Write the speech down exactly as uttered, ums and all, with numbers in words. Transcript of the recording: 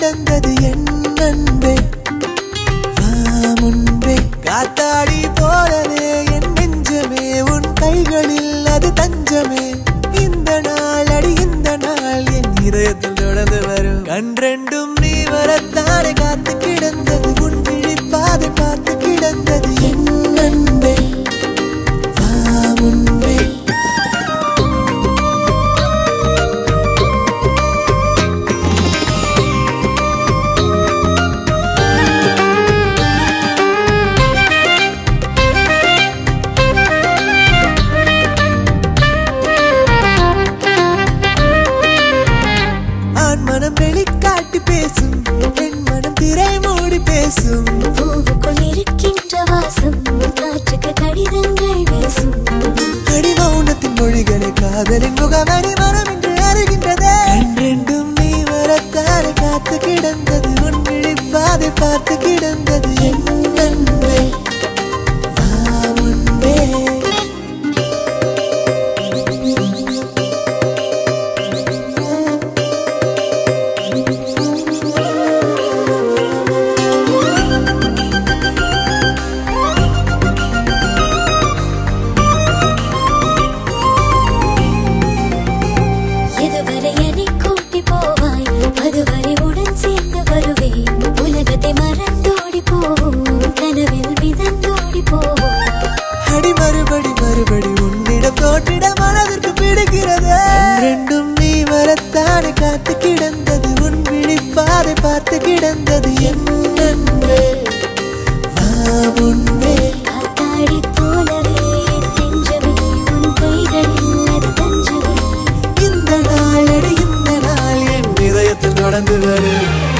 கிடந்தது என் அன்பே வா முன்பே காத்தாடி போலவே என் நெஞ்சமே உன் கைகளில் அது தஞ்சமே இந்த நாள் அடி இந்த நாள் என் இதயத்தில் தொடர்ந்து வரும் கன்றெண்டும் நீ வரத்தானே காத்து கிடந்தது உன் விழிப்பாதை பார்த்து கிடந்தது என் அன்பே வா முன்பே மனம் வெளிக்காட்டி பேசும் என் மனம் திரை மூடி பேசும் பூவுக்குள் இருக்கின்ற வாசம் காற்றுக்கு கடிதங்கள் வீசும் அடி மௌனத்தின் மொழிகளை காதலின் முகமணி மனம் என்று அறிகின்றதே கண்டெண்டும் நீ வரத்தாரை காத்து கிடந்தது உன் விழிப்பாதை பார்த்து கிடந்தது என் அன்பே வா முன்பே எதுவரை என்னை கூட்டி போவாய் அதுவரை உடன் சேர்ந்து வருவேன் உலகத்தை மறந்தோடி போவோம் கனவில் மிதந்தோடி போவோம் அடி மறுபடி மறுபடி உன்னிடம் தோற்றிட மனதிற்கு பிடிக்கிறது ரெண்டும் நீ வரத்தானே காத்து கிடந்தது உன் விழிப்பாதை பார்த்து கிடந்தது என் அன்பே வா முன்பே காத்தாடி போலவே என் நெஞ்சமே உன் கைகளில் அது தஞ்சமே இந்த நாள் அடி இந்த நாள் என் இதயத்தில் தொடர்ந்து வரும்